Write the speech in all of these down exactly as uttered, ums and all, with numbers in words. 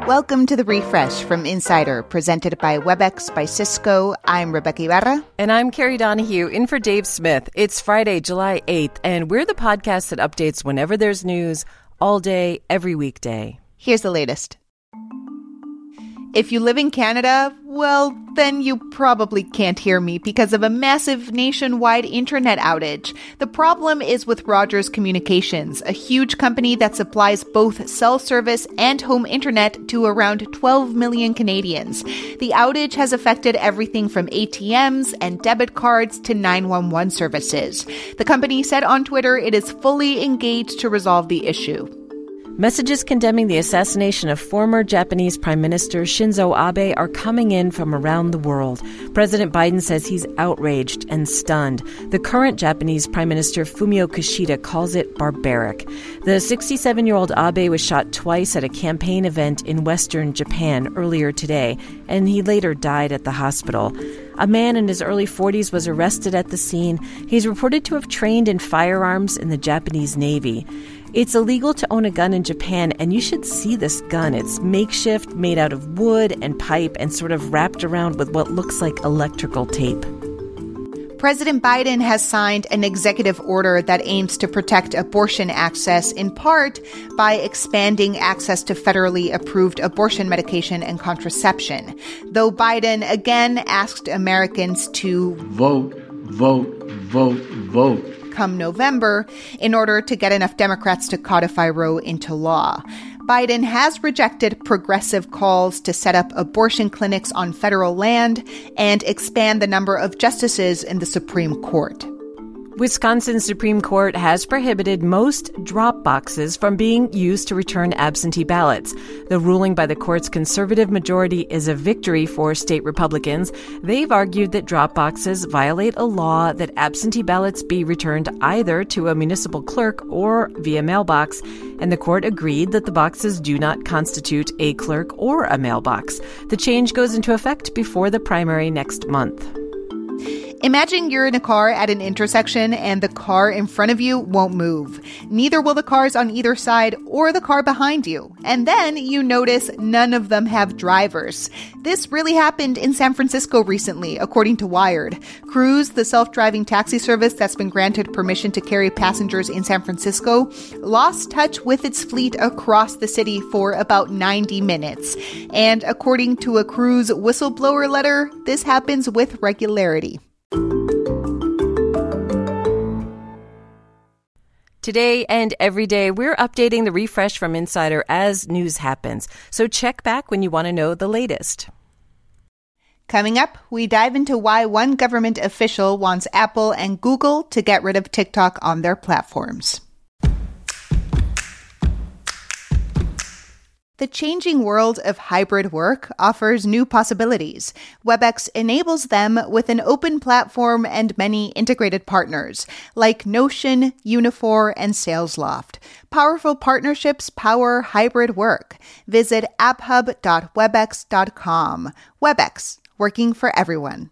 Welcome to The Refresh from Insider, presented by WebEx by Cisco. I'm Rebecca Ibarra. And I'm Carrie Donahue, in for Dave Smith. It's Friday, July eighth, and we're the podcast that updates whenever there's news, all day, every weekday. Here's the latest. If you live in Canada, well, then you probably can't hear me because of a massive nationwide internet outage. The problem is with Rogers Communications, a huge company that supplies both cell service and home internet to around twelve million Canadians. The outage has affected everything from A T Ms and debit cards to nine one one services. The company said on Twitter it is fully engaged to resolve the issue. Messages condemning the assassination of former Japanese Prime Minister Shinzo Abe are coming in from around the world. President Biden says he's outraged and stunned. The current Japanese Prime Minister Fumio Kishida calls it barbaric. The sixty-seven-year-old Abe was shot twice at a campaign event in western Japan earlier today, and he later died at the hospital. A man in his early forties was arrested at the scene. He's reported to have trained in firearms in the Japanese Navy. It's illegal to own a gun in Japan, and you should see this gun. It's makeshift, made out of wood and pipe, and sort of wrapped around with what looks like electrical tape. President Biden has signed an executive order that aims to protect abortion access, in part by expanding access to federally approved abortion medication and contraception. Though Biden again asked Americans to vote, vote, vote, vote. come November in order to get enough Democrats to codify Roe into law. Biden has rejected progressive calls to set up abortion clinics on federal land and expand the number of justices in the Supreme Court. Wisconsin Supreme Court has prohibited most drop boxes from being used to return absentee ballots. The ruling by the court's conservative majority is a victory for state Republicans. They've argued that drop boxes violate a law that absentee ballots be returned either to a municipal clerk or via mailbox, and the court agreed that the boxes do not constitute a clerk or a mailbox. The change goes into effect before the primary next month. Imagine you're in a car at an intersection and the car in front of you won't move. Neither will the cars on either side or the car behind you. And then you notice none of them have drivers. This really happened in San Francisco recently, according to Wired. Cruise, the self-driving taxi service that's been granted permission to carry passengers in San Francisco, lost touch with its fleet across the city for about ninety minutes. And according to a Cruise whistleblower letter, this happens with regularity. Today and every day, we're updating the Refresh from Insider as news happens. So check back when you want to know the latest. Coming up, we dive into why one government official wants Apple and Google to get rid of TikTok on their platforms. The changing world of hybrid work offers new possibilities. WebEx enables them with an open platform and many integrated partners, like Notion, Unifor, and SalesLoft. Powerful partnerships power hybrid work. Visit app hub dot webex dot com. WebEx, working for everyone.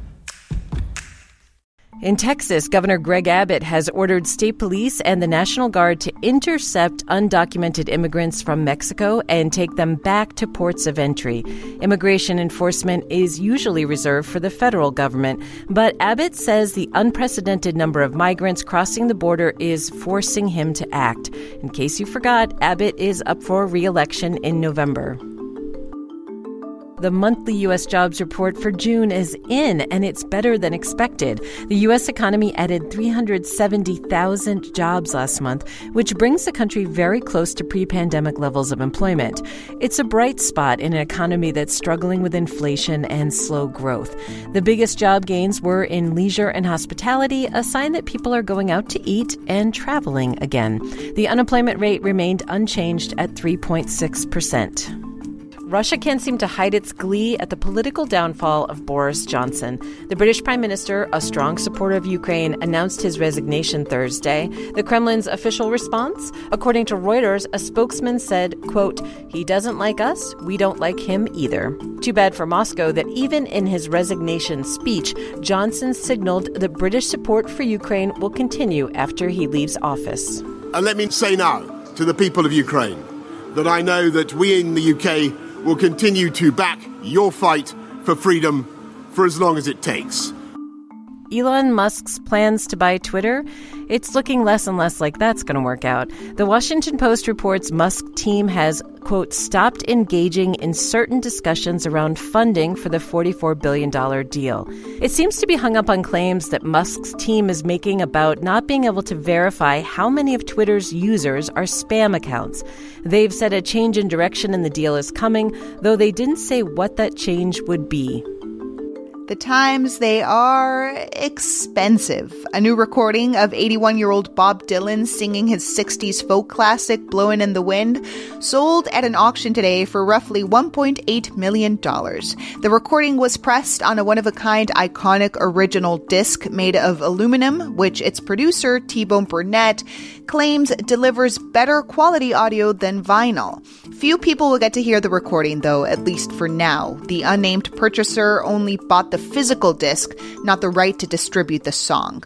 In Texas, Governor Greg Abbott has ordered state police and the National Guard to intercept undocumented immigrants from Mexico and take them back to ports of entry. Immigration enforcement is usually reserved for the federal government, but Abbott says the unprecedented number of migrants crossing the border is forcing him to act. In case you forgot, Abbott is up for re-election in November. The monthly U S jobs report for June is in, and it's better than expected. The U S economy added three hundred seventy thousand jobs last month, which brings the country very close to pre-pandemic levels of employment. It's a bright spot in an economy that's struggling with inflation and slow growth. The biggest job gains were in leisure and hospitality, a sign that people are going out to eat and traveling again. The unemployment rate remained unchanged at three point six percent. Russia can't seem to hide its glee at the political downfall of Boris Johnson. The British Prime Minister, a strong supporter of Ukraine, announced his resignation Thursday. The Kremlin's official response? According to Reuters, a spokesman said, quote, "He doesn't like us, we don't like him either." Too bad for Moscow that even in his resignation speech, Johnson signaled that British support for Ukraine will continue after he leaves office. And let me say now to the people of Ukraine that I know that we in the U K will continue to back your fight for freedom for as long as it takes. Elon Musk's plans to buy Twitter, it's looking less and less like that's going to work out. The Washington Post reports Musk's team has, quote, stopped engaging in certain discussions around funding for the forty-four billion dollars deal. It seems to be hung up on claims that Musk's team is making about not being able to verify how many of Twitter's users are spam accounts. They've said a change in direction in the deal is coming, though they didn't say what that change would be. The Times, they are expensive. A new recording of eighty-one-year-old Bob Dylan singing his sixties folk classic, Blowin' in the Wind, sold at an auction today for roughly one point eight million dollars. The recording was pressed on a one-of-a-kind iconic original disc made of aluminum, which its producer, T-Bone Burnett, claims delivers better quality audio than vinyl. Few people will get to hear the recording, though, at least for now. The unnamed purchaser only bought the physical disc, not the right to distribute the song.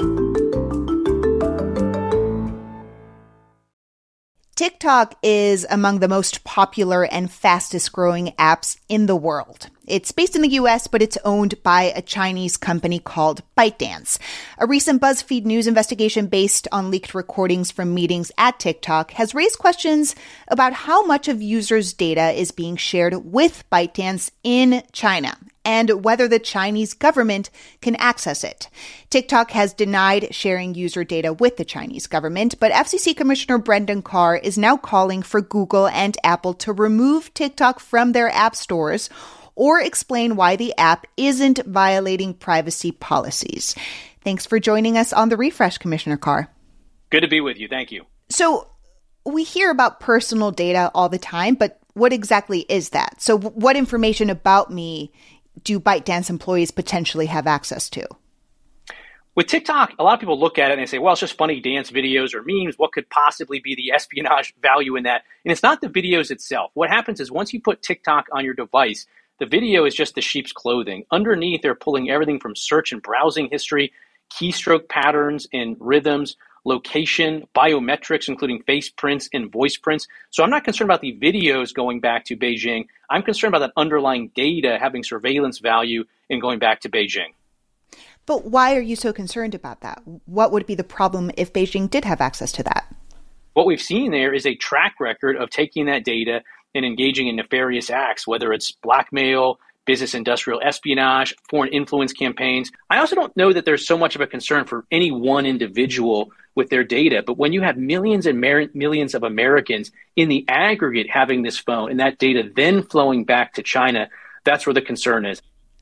TikTok is among the most popular and fastest growing apps in the world. It's based in the U S, but it's owned by a Chinese company called ByteDance. A recent BuzzFeed News investigation based on leaked recordings from meetings at TikTok has raised questions about how much of users' data is being shared with ByteDance in China, and whether the Chinese government can access it. TikTok has denied sharing user data with the Chinese government, but F C C Commissioner Brendan Carr is now calling for Google and Apple to remove TikTok from their app stores or explain why the app isn't violating privacy policies. Thanks for joining us on The Refresh, Commissioner Carr. Good to be with you. Thank you. So we hear about personal data all the time, but what exactly is that? So what information about me do ByteDance employees potentially have access to? With TikTok, a lot of people look at it and they say, well, it's just funny dance videos or memes. What could possibly be the espionage value in that? And it's not the videos itself. What happens is once you put TikTok on your device, the video is just the sheep's clothing. Underneath, they're pulling everything from search and browsing history, keystroke patterns and rhythms, location, biometrics, including face prints and voice prints. So I'm not concerned about the videos going back to Beijing. I'm concerned about that underlying data having surveillance value and going back to Beijing. But why are you so concerned about that? What would be the problem if Beijing did have access to that? What we've seen there is a track record of taking that data and engaging in nefarious acts, whether it's blackmail, business industrial espionage, foreign influence campaigns. I also don't know that there's so much of a concern for any one individual with their data, but when you have millions and mer- millions of Americans in the aggregate having this phone and that data then flowing back to China, that's where the concern is.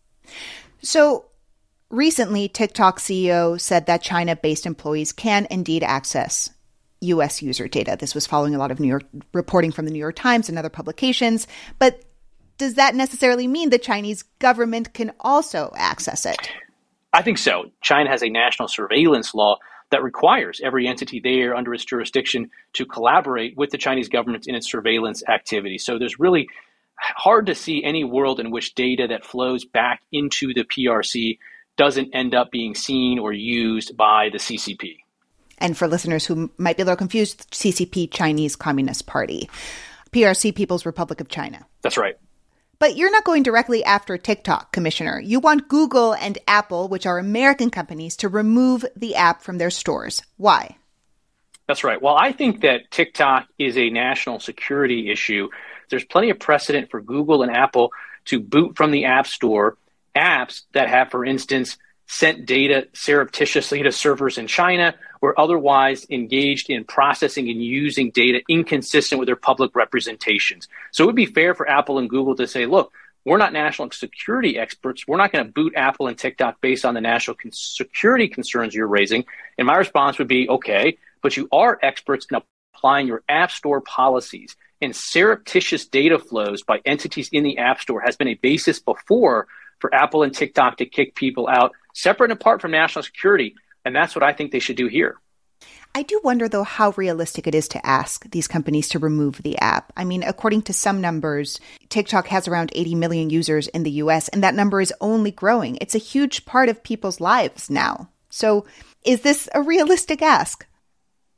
So recently, TikTok C E O said that China-based employees can indeed access U S user data. This was following a lot of New York reporting from the New York Times and other publications. But does that necessarily mean the Chinese government can also access it? I think so. China has a national surveillance law that requires every entity there under its jurisdiction to collaborate with the Chinese government in its surveillance activity. So there's really hard to see any world in which data that flows back into the P R C doesn't end up being seen or used by the C C P. And for listeners who might be a little confused, C C P, Chinese Communist Party, P R C, People's Republic of China. That's right. But you're not going directly after TikTok, Commissioner. You want Google and Apple, which are American companies, to remove the app from their stores. Why? That's right. Well, I think that TikTok is a national security issue. There's plenty of precedent for Google and Apple to boot from the App Store apps that have, for instance, sent data surreptitiously to servers in China or otherwise engaged in processing and using data inconsistent with their public representations. So it would be fair for Apple and Google to say, look, we're not national security experts. We're not going to boot Apple and TikTok based on the national con- security concerns you're raising. And my response would be, okay, but you are experts in applying your App Store policies, and surreptitious data flows by entities in the App Store has been a basis before for Apple and TikTok to kick people out, separate and apart from national security. And that's what I think they should do here. I do wonder, though, how realistic it is to ask these companies to remove the app. I mean, according to some numbers, TikTok has around eighty million users in the U S, and that number is only growing. It's a huge part of people's lives now. So is this a realistic ask?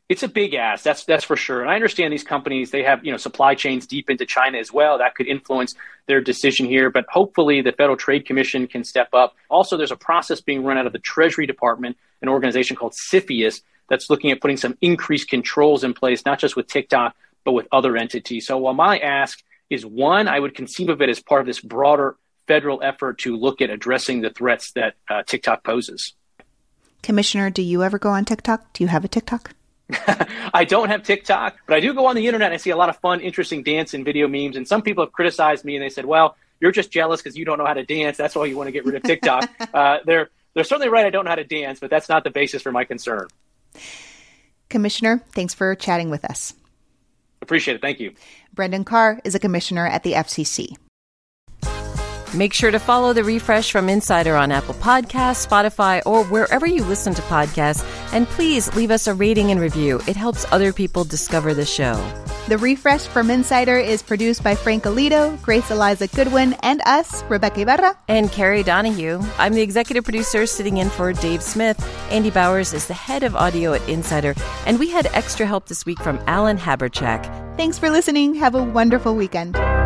It's a big ask. That's that's for sure. And I understand these companies, they have, you know, supply chains deep into China as well. That could influence their decision here. But hopefully the Federal Trade Commission can step up. Also, there's a process being run out of the Treasury Department, an organization called CFIUS, that's looking at putting some increased controls in place, not just with TikTok, but with other entities. So while my ask is one, I would conceive of it as part of this broader federal effort to look at addressing the threats that uh, TikTok poses. Commissioner, do you ever go on TikTok? Do you have a TikTok? I don't have TikTok, but I do go on the internet and I see a lot of fun, interesting dance and video memes. And some people have criticized me and they said, well, you're just jealous because you don't know how to dance. That's why you want to get rid of TikTok. uh, they're, they're certainly right. I don't know how to dance, but that's not the basis for my concern. Commissioner, thanks for chatting with us. Appreciate it. Thank you. Brendan Carr is a commissioner at the F C C. Make sure to follow The Refresh from Insider on Apple Podcasts, Spotify, or wherever you listen to podcasts. And please leave us a rating and review. It helps other people discover the show. The Refresh from Insider is produced by Frank Alito, Grace Eliza Goodwin, and us, Rebecca Ibarra. And Carrie Donahue. I'm the executive producer sitting in for Dave Smith. Andy Bowers is the head of audio at Insider. And we had extra help this week from Alan Haberchak. Thanks for listening. Have a wonderful weekend.